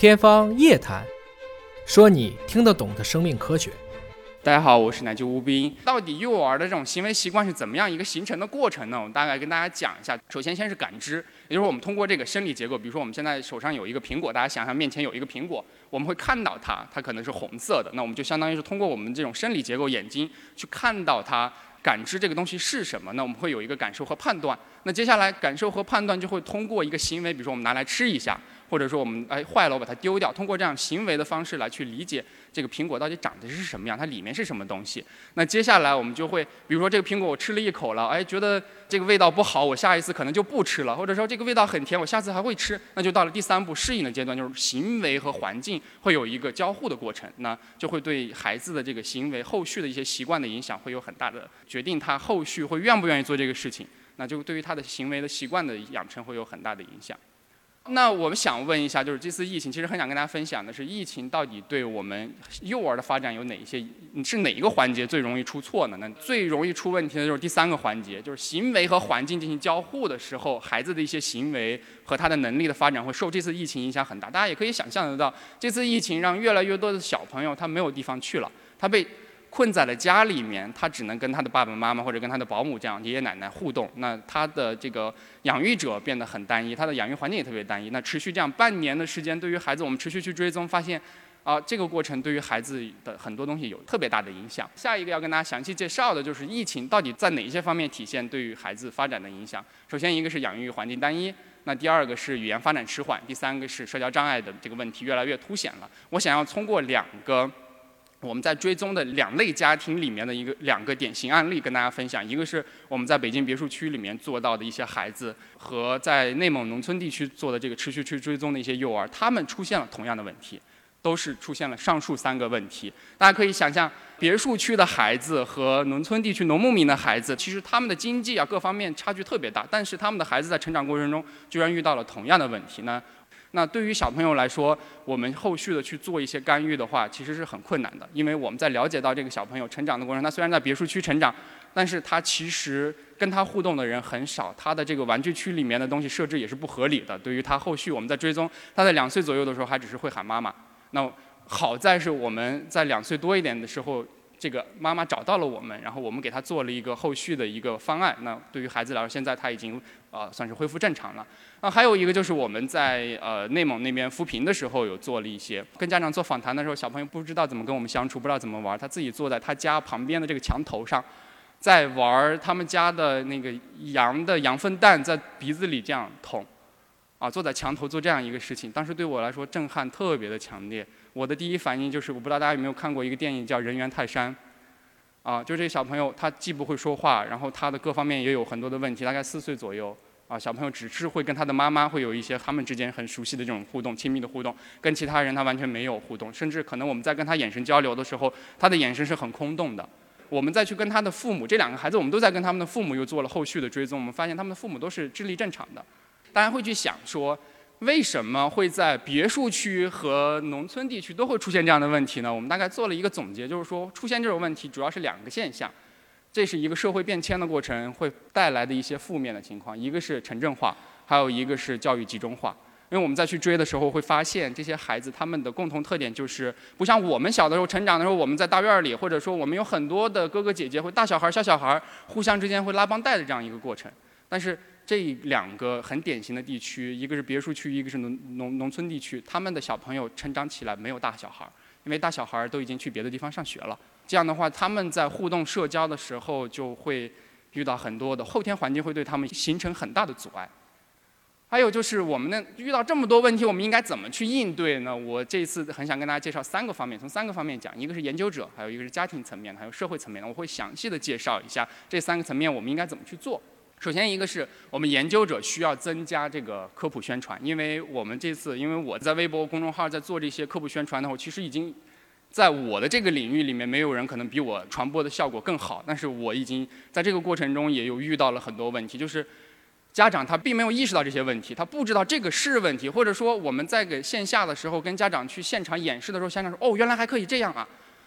天方夜谭，说你听得懂的生命科学。 大家好，我是奶舅吴斌。到底幼儿的这种行为习惯是怎么样一个形成的过程呢？我大概跟大家讲一下。首先是感知，也就是我们通过这个生理结构，比如说我们现在手上有一个苹果，大家想想面前有一个苹果，我们会看到它可能是红色的，那我们就相当于是通过我们这种生理结构眼睛去看到它，感知这个东西是什么，那我们会有一个感受和判断。那接下来感受和判断就会通过一个行为，比如说我们拿来吃一下，或者说我们坏了我把它丢掉，通过这样行为的方式来去理解这个苹果到底长得是什么样，它里面是什么东西。那接下来我们就会，比如说这个苹果我吃了一口了，觉得这个味道不好，我下一次可能就不吃了，或者说这个味道很甜，我下次还会吃。那就到了第三步适应的阶段，就是行为和环境会有一个交互的过程，那就会对孩子的这个行为后续的一些习惯的影响会有很大的决定，他后续会愿不愿意做这个事情，那就对于他的行为的习惯的养成会有很大的影响。那我们想问一下，就是这次疫情，其实很想跟大家分享的是，疫情到底对我们幼儿的发展有哪一些，是哪一个环节最容易出错呢？那最容易出问题的就是第三个环节，就是行为和环境进行交互的时候，孩子的一些行为和他的能力的发展会受这次疫情影响很大。大家也可以想象得到，这次疫情让越来越多的小朋友他没有地方去了，他被困在了家里面，他只能跟他的爸爸妈妈或者跟他的保姆这样爷爷奶奶互动。那他的这个养育者变得很单一，他的养育环境也特别单一。那持续这样半年的时间，对于孩子我们持续去追踪，发现这个过程对于孩子的很多东西有特别大的影响。下一个要跟大家详细介绍的就是疫情到底在哪一些方面体现对于孩子发展的影响。首先一个是养育环境单一，那第二个是语言发展迟缓，第三个是社交障碍的这个问题越来越凸显了。我想要通过两个我们在追踪的两类家庭里面的两个典型案例跟大家分享，一个是我们在北京别墅区里面做到的一些孩子，和在内蒙农村地区做的这个持续去追踪的一些幼儿，他们出现了同样的问题，都是出现了上述三个问题。大家可以想象，别墅区的孩子和农村地区农牧民的孩子，其实他们的经济各方面差距特别大，但是他们的孩子在成长过程中居然遇到了同样的问题呢。那对于小朋友来说，我们后续的去做一些干预的话，其实是很困难的，因为我们在了解到这个小朋友成长的过程，他虽然在别墅区成长，但是他其实跟他互动的人很少，他的这个玩具区里面的东西设置也是不合理的。对于他后续我们在追踪，他在2岁左右的时候还只是会喊妈妈。那好在是我们在2岁多一点的时候，这个妈妈找到了我们，然后我们给他做了一个后续的一个方案。那对于孩子来说，现在他已经算是恢复正常了。还有一个就是我们在内蒙那边扶贫的时候有做了一些，跟家长做访谈的时候，小朋友不知道怎么跟我们相处，不知道怎么玩，他自己坐在他家旁边的这个墙头上，在玩他们家的那个羊的羊粪蛋，在鼻子里这样捅，坐在墙头做这样一个事情，当时对我来说震撼特别的强烈。我的第一反应就是，我不知道大家有没有看过一个电影叫《人猿泰山》，就这个小朋友他既不会说话，然后他的各方面也有很多的问题，大概4岁左右。小朋友只是会跟他的妈妈会有一些他们之间很熟悉的这种互动，亲密的互动，跟其他人他完全没有互动，甚至可能我们在跟他眼神交流的时候，他的眼神是很空洞的。我们再去跟他的父母，这2个孩子我们都在跟他们的父母又做了后续的追踪，我们发现他们的父母都是智力正常的。大家会去想说，为什么会在别墅区和农村地区都会出现这样的问题呢？我们大概做了一个总结，就是说出现这种问题主要是2个现象。这是一个社会变迁的过程会带来的一些负面的情况，一个是城镇化，还有一个是教育集中化。因为我们再去追的时候会发现，这些孩子他们的共同特点就是不像我们小的时候成长的时候，我们在大院里，或者说我们有很多的哥哥姐姐，会大小孩小小孩互相之间会拉帮带的这样一个过程。但是这2个很典型的地区，一个是别墅区，一个是农村地区，他们的小朋友成长起来没有大小孩，因为大小孩都已经去别的地方上学了。这样的话，他们在互动社交的时候就会遇到很多的后天环境，会对他们形成很大的阻碍。还有就是我们遇到这么多问题，我们应该怎么去应对呢？我这一次很想跟大家介绍3个方面，从3个方面讲，一个是研究者，还有一个是家庭层面，还有社会层面。我会详细的介绍一下这3个层面我们应该怎么去做。首先一个是我们研究者需要增加这个科普宣传，因为我们这次，因为我在微博公众号在做这些科普宣传的时候，其实已经在我的这个领域里面，没有人可能比我传播的效果更好，但是我已经在这个过程中也有遇到了很多问题，就是家长他并没有意识到这些问题，他不知道这个是问题，或者说我们在给线下的时候跟家长去现场演示的时候，家长说原来还可以这样啊，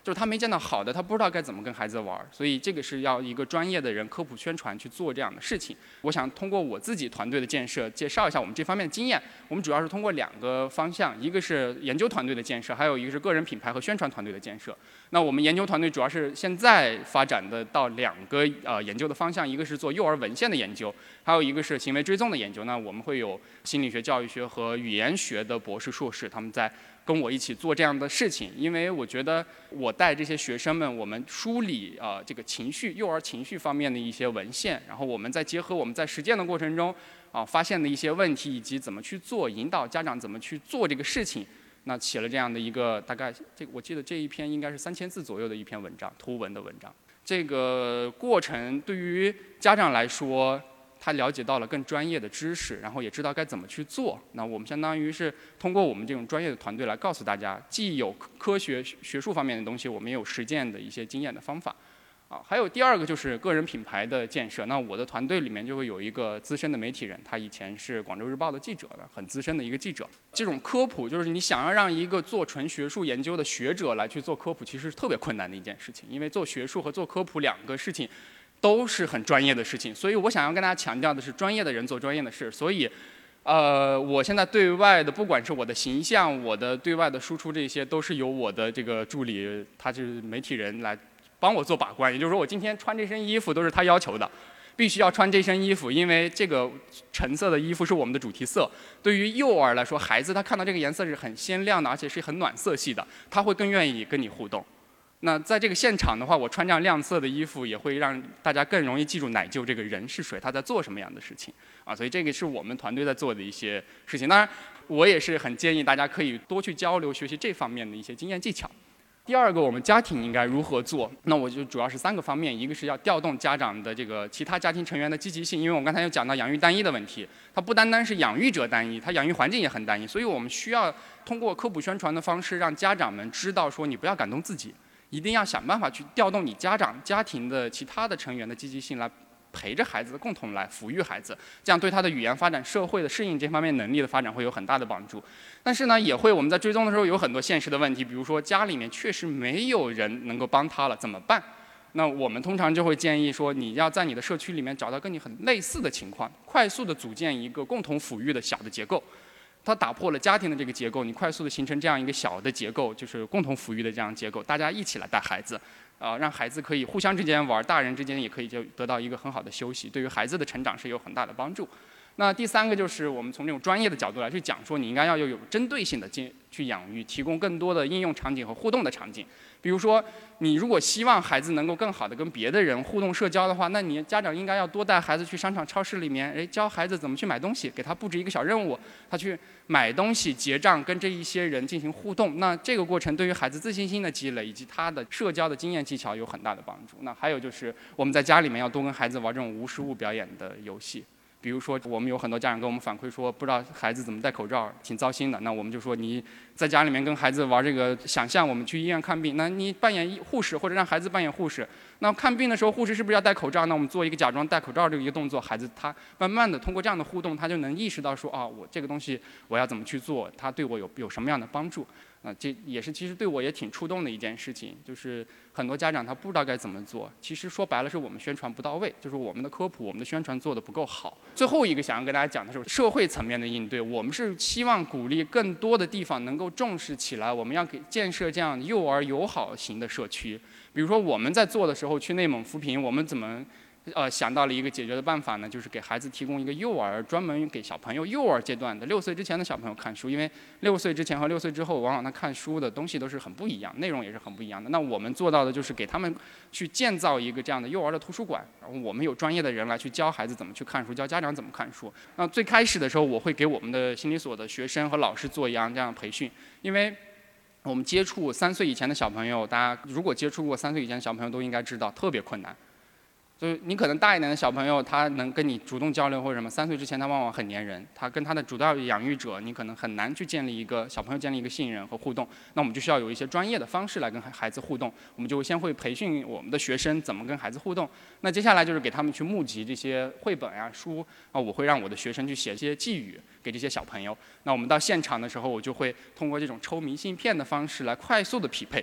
就是他没见到好的，他不知道该怎么跟孩子玩，所以这个是要一个专业的人科普宣传去做这样的事情。我想通过我自己团队的建设，介绍一下我们这方面的经验。我们主要是通过2个方向，一个是研究团队的建设，还有一个是个人品牌和宣传团队的建设。那我们研究团队主要是现在发展的到2个研究的方向，一个是做幼儿文献的研究，还有一个是行为追踪的研究。那我们会有心理学、教育学和语言学的博士、硕士，他们在跟我一起做这样的事情，因为我觉得我带这些学生们，我们梳理这个情绪、幼儿情绪方面的一些文献，然后我们再结合我们在实践的过程中发现的一些问题，以及怎么去做，引导家长怎么去做这个事情。那写了这样的一个大概，我记得这一篇应该是3000字左右的一篇文章，图文的文章。这个过程对于家长来说，他了解到了更专业的知识，然后也知道该怎么去做。那我们相当于是通过我们这种专业的团队来告诉大家，既有科学学术方面的东西，我们也有实践的一些经验的方法。还有第2个就是个人品牌的建设。那我的团队里面就会有一个资深的媒体人，他以前是广州日报的记者的，很资深的一个记者。这种科普就是你想要让一个做纯学术研究的学者来去做科普，其实是特别困难的一件事情，因为做学术和做科普2个事情都是很专业的事情。所以我想要跟大家强调的是，专业的人做专业的事。所以我现在对外的，不管是我的形象，我的对外的输出，这些都是由我的这个助理，他是媒体人来帮我做把关。也就是说，我今天穿这身衣服都是他要求的，必须要穿这身衣服，因为这个橙色的衣服是我们的主题色。对于幼儿来说，孩子他看到这个颜色是很鲜亮的，而且是很暖色系的，他会更愿意跟你互动。那在这个现场的话，我穿这样亮色的衣服，也会让大家更容易记住奶舅这个人是谁，他在做什么样的事情所以这个是我们团队在做的一些事情。当然，我也是很建议大家可以多去交流学习这方面的一些经验技巧。第2个，我们家庭应该如何做？那我就主要是3个方面，一个是要调动家长的这个其他家庭成员的积极性，因为我们刚才有讲到养育单一的问题，它不单单是养育者单一，它养育环境也很单一，所以我们需要通过科普宣传的方式，让家长们知道说，你不要感动自己，一定要想办法去调动你家庭的其他的成员的积极性，来陪着孩子共同来抚育孩子，这样对他的语言发展、社会的适应这方面能力的发展会有很大的帮助。但是呢，也会我们在追踪的时候有很多现实的问题，比如说家里面确实没有人能够帮他了，怎么办？那我们通常就会建议说，你要在你的社区里面找到跟你很类似的情况，快速的组建一个共同抚育的小的结构。它打破了家庭的这个结构，你快速的形成这样一个小的结构，就是共同抚育的这样结构，大家一起来带孩子，让孩子可以互相之间玩，大人之间也可以就得到一个很好的休息，对于孩子的成长是有很大的帮助。那第3个就是我们从这种专业的角度来去讲说，你应该要有针对性的去养育，提供更多的应用场景和互动的场景。比如说，你如果希望孩子能够更好的跟别的人互动社交的话，那你家长应该要多带孩子去商场、超市里面，教孩子怎么去买东西，给他布置一个小任务，他去买东西、结账，跟这一些人进行互动。那这个过程对于孩子自信心的积累以及他的社交的经验技巧有很大的帮助。那还有就是我们在家里面要多跟孩子玩这种无实物表演的游戏。比如说，我们有很多家长跟我们反馈说，不知道孩子怎么戴口罩，挺糟心的。那我们就说，你在家里面跟孩子玩这个，想象我们去医院看病，那你扮演护士或者让孩子扮演护士。那看病的时候，护士是不是要戴口罩？那我们做一个假装戴口罩这一个动作，孩子他慢慢的通过这样的互动，他就能意识到说，我这个东西我要怎么去做，它对我有什么样的帮助。这也是其实对我也挺触动的一件事情，就是很多家长他不知道该怎么做。其实说白了是我们宣传不到位，就是我们的科普、我们的宣传做得不够好。最后一个想要跟大家讲的是社会层面的应对，我们是希望鼓励更多的地方能够重视起来，我们要给建设这样幼儿友好型的社区。比如说我们在做的时候去内蒙扶贫，我们怎么想到了一个解决的办法呢，就是给孩子提供一个幼儿，专门给小朋友幼儿阶段的6岁之前的小朋友看书，因为6岁之前和6岁之后，往往他看书的东西都是很不一样，内容也是很不一样的。那我们做到的就是给他们去建造一个这样的幼儿的图书馆，然后我们有专业的人来去教孩子怎么去看书，教家长怎么看书。那最开始的时候，我会给我们的心理所的学生和老师做这样培训，因为我们接触3岁以前的小朋友，大家如果接触过3岁以前的小朋友都应该知道，特别困难。就是你可能大一点的小朋友，他能跟你主动交流或者什么，3岁之前他往往很黏人，他跟他的主要养育者，你可能很难去建立一个小朋友建立一个信任和互动。那我们就需要有一些专业的方式来跟孩子互动，我们就先会培训我们的学生怎么跟孩子互动。那接下来就是给他们去募集这些绘本啊书啊，我会让我的学生去写一些寄语给这些小朋友。那我们到现场的时候，我就会通过这种抽明信片的方式来快速的匹配。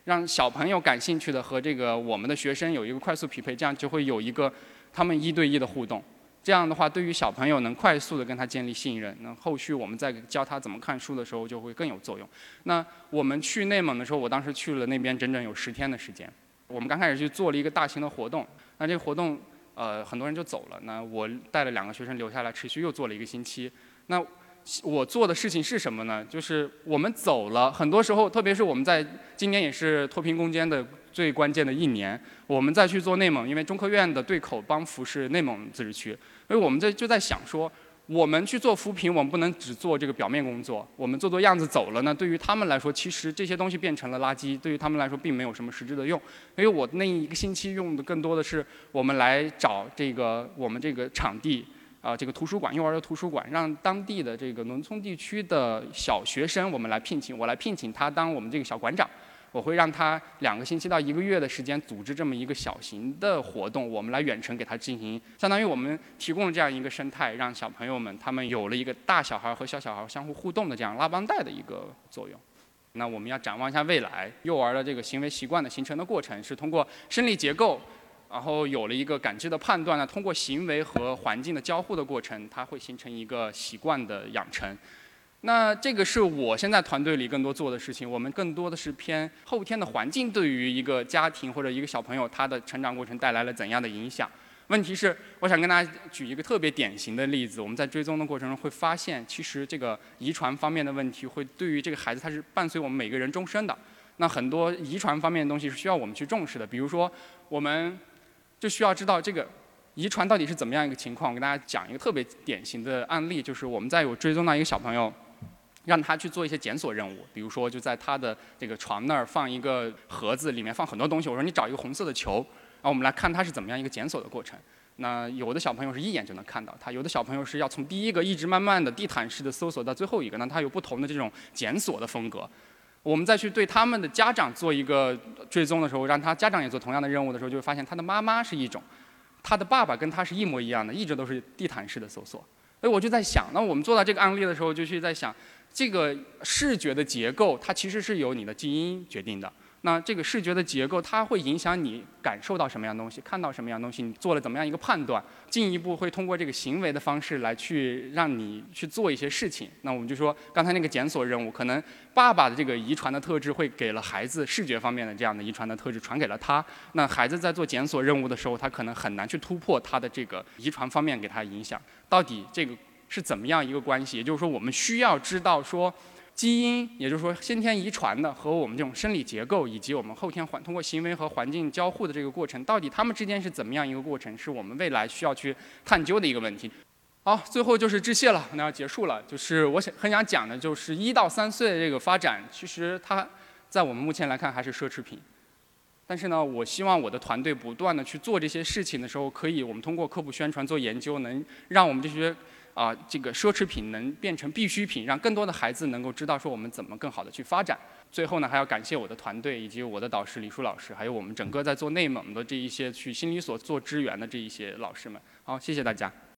让小朋友感兴趣的和这个我们的学生有一个快速匹配，这样就会有一个他们1对1的互动。这样的话，对于小朋友能快速的跟他建立信任，那后续我们在教他怎么看书的时候就会更有作用。那我们去内蒙的时候，我当时去了那边整整有10天的时间。我们刚开始去做了一个大型的活动，那这个活动很多人就走了，那我带了2个学生留下来，持续又做了1个星期。那我做的事情是什么呢？就是我们走了，很多时候，特别是我们在今年也是脱贫攻坚的最关键的1年，我们再去做内蒙，因为中科院的对口帮扶是内蒙自治区，所以我们就在想说，我们去做扶贫，我们不能只做这个表面工作，我们做样子走了呢，对于他们来说，其实这些东西变成了垃圾，对于他们来说并没有什么实质的用。所以我那1个星期用的更多的是我们来找我们这个场地。这个图书馆，幼儿的图书馆，让当地的这个农村地区的小学生，我来聘请他当我们这个小馆长。我会让他2个星期到1个月的时间组织这么一个小型的活动，我们来远程给他进行，相当于我们提供了这样一个生态，让小朋友们他们有了一个大小孩和小小孩相互互动的这样拉帮带的一个作用。那我们要展望一下未来，幼儿的这个行为习惯的形成的过程是通过生理结构。然后有了一个感知的判断呢，通过行为和环境的交互的过程，它会形成一个习惯的养成。那这个是我现在团队里更多做的事情，我们更多的是偏后天的环境对于一个家庭或者一个小朋友他的成长过程带来了怎样的影响。问题是，我想跟大家举一个特别典型的例子，我们在追踪的过程中会发现，其实这个遗传方面的问题会对于这个孩子他是伴随我们每个人终身的。那很多遗传方面的东西是需要我们去重视的，比如说我们就需要知道这个遗传到底是怎么样一个情况。我跟大家讲一个特别典型的案例，就是我们在有追踪到一个小朋友，让他去做一些检索任务，比如说就在他的这个床那儿放一个盒子，里面放很多东西，我说你找一个红色的球，然后我们来看他是怎么样一个检索的过程。那有的小朋友是一眼就能看到他，有的小朋友是要从第1个一直慢慢的地毯式的搜索到最后一个，那他有不同的这种检索的风格。我们再去对他们的家长做一个追踪的时候，让他家长也做同样的任务的时候，就会发现他的妈妈是一种，他的爸爸跟他是一模一样的，一直都是地毯式的搜索。所以我就在想，那我们做到这个案例的时候，就去在想，这个视觉的结构，它其实是由你的基因决定的。那这个视觉的结构，它会影响你感受到什么样的东西，看到什么样的东西，你做了怎么样一个判断，进一步会通过这个行为的方式来去让你去做一些事情。那我们就说，刚才那个检索任务，可能爸爸的这个遗传的特质会给了孩子视觉方面的这样的遗传的特质传给了他，那孩子在做检索任务的时候，他可能很难去突破他的这个遗传方面给他影响。到底这个是怎么样一个关系？也就是说，我们需要知道说，基因，也就是说先天遗传的和我们这种生理结构，以及我们后天通过行为和环境交互的这个过程，到底它们之间是怎么样一个过程，是我们未来需要去探究的一个问题。好，最后就是致谢了，那要结束了。就是我很想讲的，就是1到3岁的这个发展，其实它在我们目前来看还是奢侈品。但是呢，我希望我的团队不断的去做这些事情的时候，可以我们通过科普宣传做研究，能让我们这些这个奢侈品能变成必需品，让更多的孩子能够知道说我们怎么更好的去发展。最后呢，还要感谢我的团队以及我的导师李舒老师，还有我们整个在做内蒙的这一些去心理所做支援的这一些老师们。好，谢谢大家。